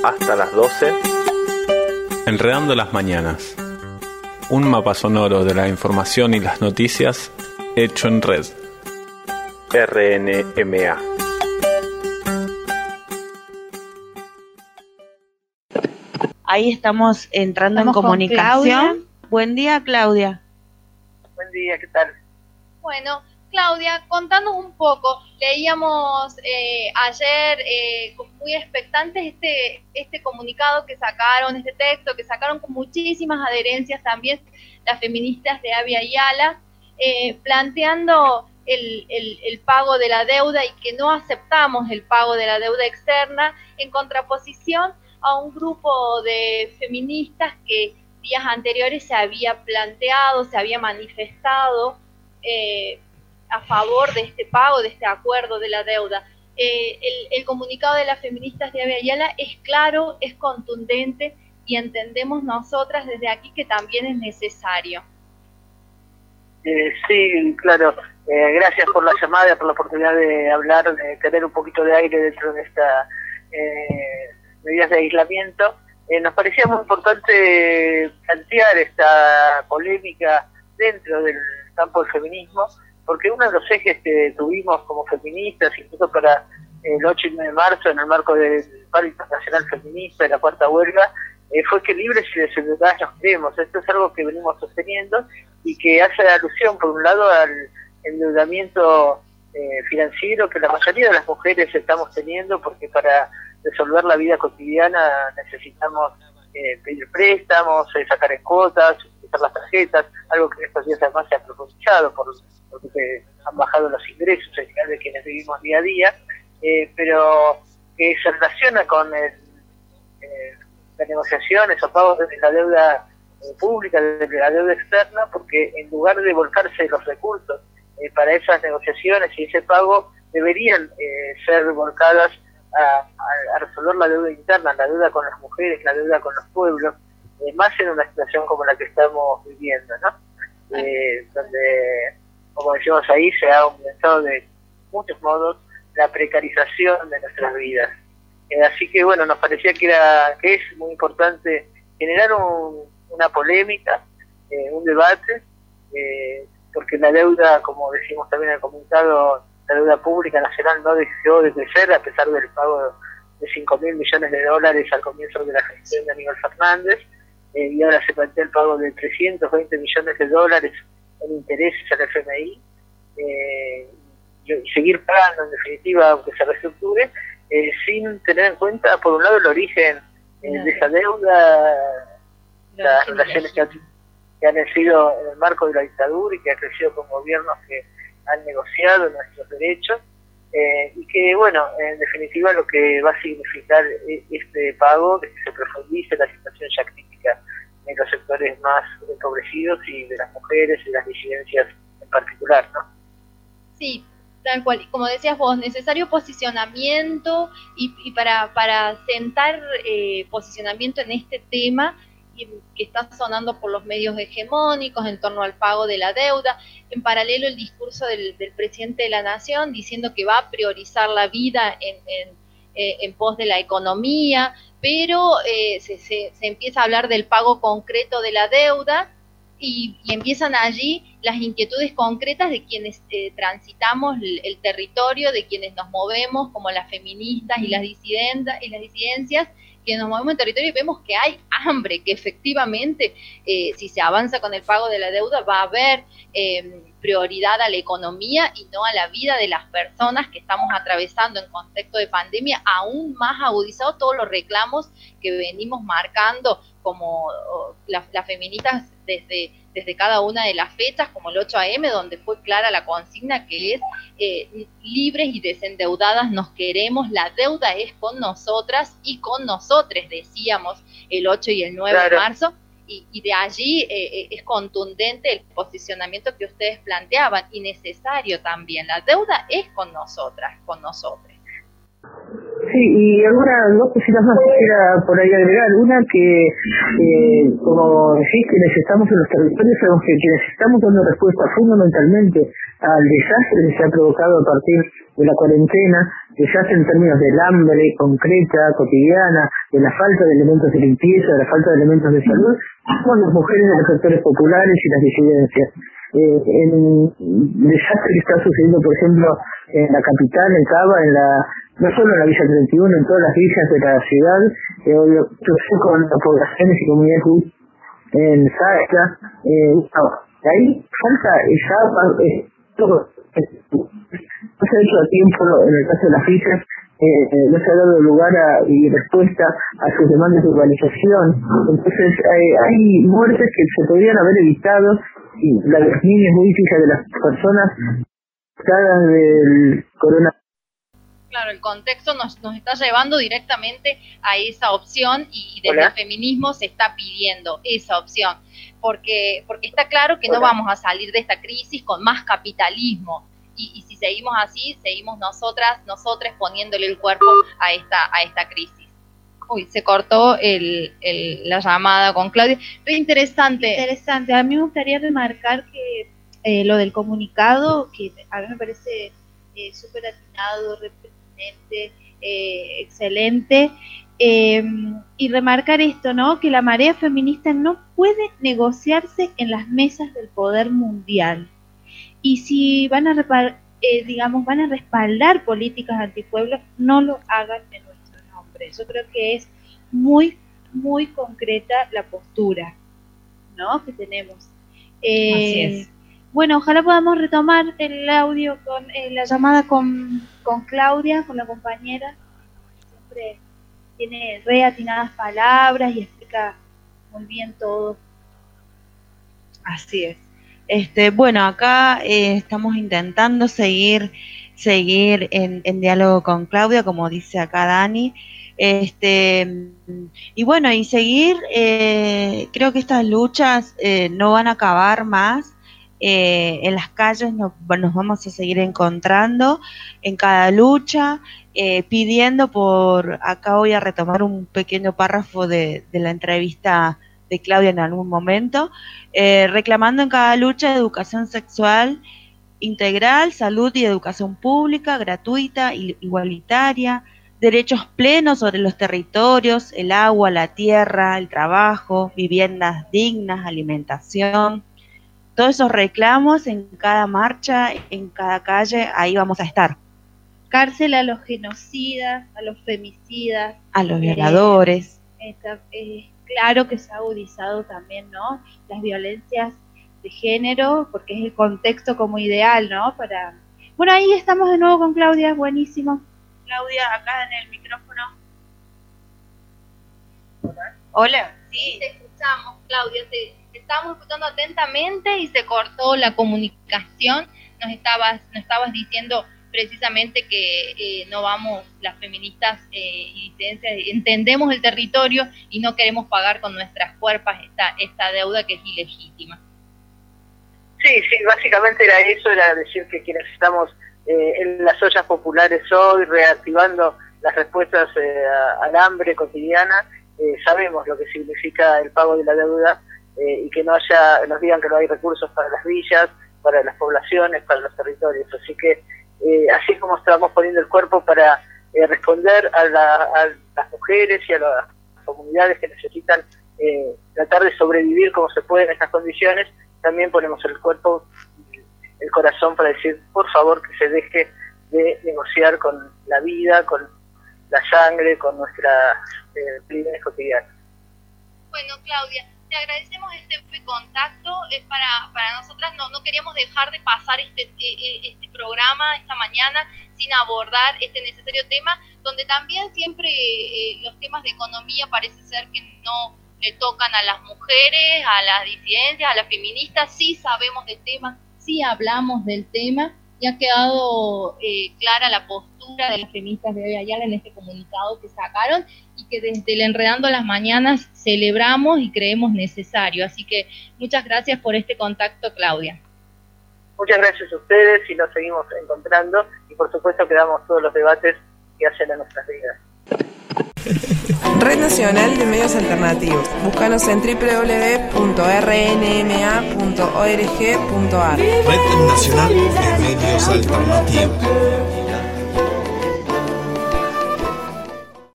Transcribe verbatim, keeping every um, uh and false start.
hasta las doce. Enredando las mañanas. Un mapa sonoro de la información y las noticias hecho en red. R N M A. Ahí estamos entrando Estamos en comunicación. Buen día, Claudia. Buen día, ¿qué tal? Bueno, Claudia, contanos un poco. Leíamos eh, ayer eh, muy expectantes este, este comunicado que sacaron, este texto que sacaron con muchísimas adherencias también las feministas de Abya Yala, eh, planteando el, el, el pago de la deuda y que no aceptamos el pago de la deuda externa en contraposición a un grupo de feministas que días anteriores se había planteado, se había manifestado eh, a favor de este pago, de este acuerdo de la deuda. Eh, el, el comunicado de las feministas de Abya Yala es claro, es contundente y entendemos nosotras desde aquí que también es necesario. Eh, sí, claro. Eh, gracias por la llamada, por la oportunidad de hablar, de tener un poquito de aire dentro de esta eh, medidas de aislamiento. Eh, nos parecía muy importante plantear esta polémica dentro del campo del feminismo, porque uno de los ejes que tuvimos como feministas, incluso para el ocho y nueve de marzo, en el marco del paro internacional feminista, de la cuarta huelga, eh, fue que libres y desendeudadas nos queremos. Esto es algo que venimos sosteniendo y que hace alusión, por un lado, al endeudamiento eh, financiero que la mayoría de las mujeres estamos teniendo, porque para resolver la vida cotidiana necesitamos eh, pedir préstamos, eh, sacar en cuotas, utilizar las tarjetas, algo que en estos días además se ha profundizado por, porque se han bajado los ingresos en general de quienes vivimos día a día, eh, pero que se relaciona con el, eh, las negociaciones o pagos de la deuda eh, pública, de la deuda externa, porque en lugar de volcarse los recursos eh, para esas negociaciones y ese pago, deberían eh, ser volcadas A, a, a resolver la deuda interna, la deuda con las mujeres, la deuda con los pueblos, eh, más en una situación como la que estamos viviendo, ¿no? Eh, donde, como decimos ahí, se ha aumentado de muchos modos la precarización de nuestras vidas. Eh, así que, bueno, nos parecía que era que es muy importante generar un, una polémica, eh, un debate, eh, porque la deuda, como decimos también en el comunicado, la deuda pública nacional no dejó de crecer a pesar del pago de cinco mil millones de dólares al comienzo de la gestión de Aníbal Fernández, eh, y ahora se plantea el pago de trescientos veinte millones de dólares en intereses al F M I, eh, y seguir pagando en definitiva aunque se reestructure, eh, sin tener en cuenta por un lado el origen eh, de esa deuda, las relaciones que han, que han sido en el marco de la dictadura y que han crecido con gobiernos que han negociado nuestros derechos, eh, y que, bueno, en definitiva lo que va a significar este pago es que se profundice la situación ya crítica en los sectores más empobrecidos y de las mujeres y las disidencias en particular, ¿no? Sí, tal cual. Como decías vos, necesario posicionamiento y, y para, para sentar eh, posicionamiento en este tema que está sonando por los medios hegemónicos en torno al pago de la deuda. En paralelo el discurso del, del presidente de la Nación diciendo que va a priorizar la vida en, en, eh, en pos de la economía, pero eh, se, se, se empieza a hablar del pago concreto de la deuda y, y empiezan allí las inquietudes concretas de quienes eh, transitamos el, el territorio, de quienes nos movemos como las feministas y las disidentas y las disidencias, que nos movemos en territorio y vemos que hay hambre, que efectivamente eh, si se avanza con el pago de la deuda va a haber eh, prioridad a la economía y no a la vida de las personas que estamos atravesando en contexto de pandemia, aún más agudizado todos los reclamos que venimos marcando como oh, las, las feministas desde, desde cada una de las fechas, como el ocho eme, donde fue clara la consigna que es eh, libres y desendeudadas nos queremos, la deuda es con nosotras y con nosotres, decíamos el ocho y el nueve claro. de marzo, y, y de allí eh, es contundente el posicionamiento que ustedes planteaban, y necesario también, la deuda es con nosotras, con nosotros. Sí, y algunas dos cositas más quisiera por ahí agregar. Una que, eh, como decís, que necesitamos en los territorios, sabemos que, que necesitamos dando respuesta fundamentalmente al desastre que se ha provocado a partir de la cuarentena, desastre en términos del hambre concreta, cotidiana, de la falta de elementos de limpieza, de la falta de elementos de salud, con las mujeres de los sectores populares y las disidencias. Eh, en el desastre que está sucediendo, por ejemplo, en la capital, en Cava, en la no solo en la Villa treinta y uno, en todas las villas de la ciudad, eh, yo sé con las poblaciones y comunidades en Salta, eh, no, ahí falta ya eh, todo, eh, no se ha hecho a tiempo en el caso de las villas, eh, eh, no se ha dado lugar a, y respuesta a sus demandas de urbanización. Entonces eh, hay muertes que se podrían haber evitado y la de los niños muy hijas de las personas afectadas del coronavirus. Claro, el contexto nos, nos está llevando directamente a esa opción y desde Hola. el feminismo se está pidiendo esa opción, porque porque está claro que Hola. no vamos a salir de esta crisis con más capitalismo y, y si seguimos así, seguimos nosotras, nosotros poniéndole el cuerpo a esta a esta crisis. Uy, se cortó el, el, la llamada con Claudia. Pero interesante. Interesante. A mí me gustaría remarcar que eh, lo del comunicado, que a mí me parece eh, súper atinado, pertinente, eh, excelente, eh, y remarcar esto, ¿no? Que la marea feminista no puede negociarse en las mesas del poder mundial. Y si van a, repar, eh, digamos, van a respaldar políticas antipueblos, no lo hagan en nuestro nombre. Yo creo que es muy, muy concreta la postura, ¿no? Que tenemos. Eh, Así es. Bueno, ojalá podamos retomar el audio con eh, la llamada con, con Claudia, con la compañera. Siempre tiene re atinadas palabras y explica muy bien todo. Así es. Este, bueno, acá eh, estamos intentando seguir, seguir en, en diálogo con Claudia, como dice acá Dani. Este, y bueno, y seguir, eh, creo que estas luchas eh, no van a acabar más. Eh, en las calles nos, nos vamos a seguir encontrando en cada lucha, eh, pidiendo por, acá voy a retomar un pequeño párrafo de, de la entrevista de Claudia en algún momento, eh, reclamando en cada lucha educación sexual integral, salud y educación pública, gratuita, igualitaria, derechos plenos sobre los territorios, el agua, la tierra, el trabajo, viviendas dignas, alimentación. Todos esos reclamos en cada marcha, en cada calle, ahí vamos a estar. Cárcel a los genocidas, a los femicidas. A los violadores. Eh, está, eh, claro que se ha agudizado también, ¿no? Las violencias de género, porque es el contexto como ideal, ¿no? Para. Bueno, ahí estamos de nuevo con Claudia, buenísimo. Claudia, acá en el micrófono. Hola. Hola. Sí, te escuchamos, Claudia. Te, te estamos escuchando atentamente y se cortó la comunicación. Nos estabas, nos estabas diciendo precisamente que eh, no vamos, las feministas eh, y disidencias, entendemos el territorio y no queremos pagar con nuestras cuerpas esta, esta deuda que es ilegítima. Sí, sí, básicamente era eso, era decir que quienes estamos eh, en las ollas populares hoy, reactivando las respuestas eh, a, al hambre cotidiana, eh, sabemos lo que significa el pago de la deuda eh, y que no haya, nos digan que no hay recursos para las villas, para las poblaciones, para los territorios, así que Eh, así es como estamos poniendo el cuerpo para eh, responder a, la, a las mujeres y a las comunidades que necesitan eh, tratar de sobrevivir como se puede en estas condiciones. También ponemos el cuerpo, el corazón para decir, por favor, que se deje de negociar con la vida, con la sangre, con nuestras eh, prisiones cotidianas. Bueno, Claudia, te agradecemos este contacto. Eh, para, para nosotras no, no queríamos dejar de pasar este, eh, este programa esta mañana sin abordar este necesario tema, donde también siempre eh, los temas de economía parece ser que no le tocan a las mujeres, a las disidencias, a las feministas. Sí sabemos del tema, sí hablamos del tema y ha quedado eh, clara la postura de las feministas de hoy Ayala en este comunicado que sacaron y que desde el Enredando las Mañanas celebramos y creemos necesario. Así que muchas gracias por este contacto, Claudia. Muchas gracias a ustedes y nos seguimos encontrando y por supuesto que damos todos los debates que hacen a nuestras vidas. Red Nacional de Medios Alternativos. Búscanos en doble u doble u doble u punto r n m a punto org punto a r. Red Nacional de Medios Alternativos.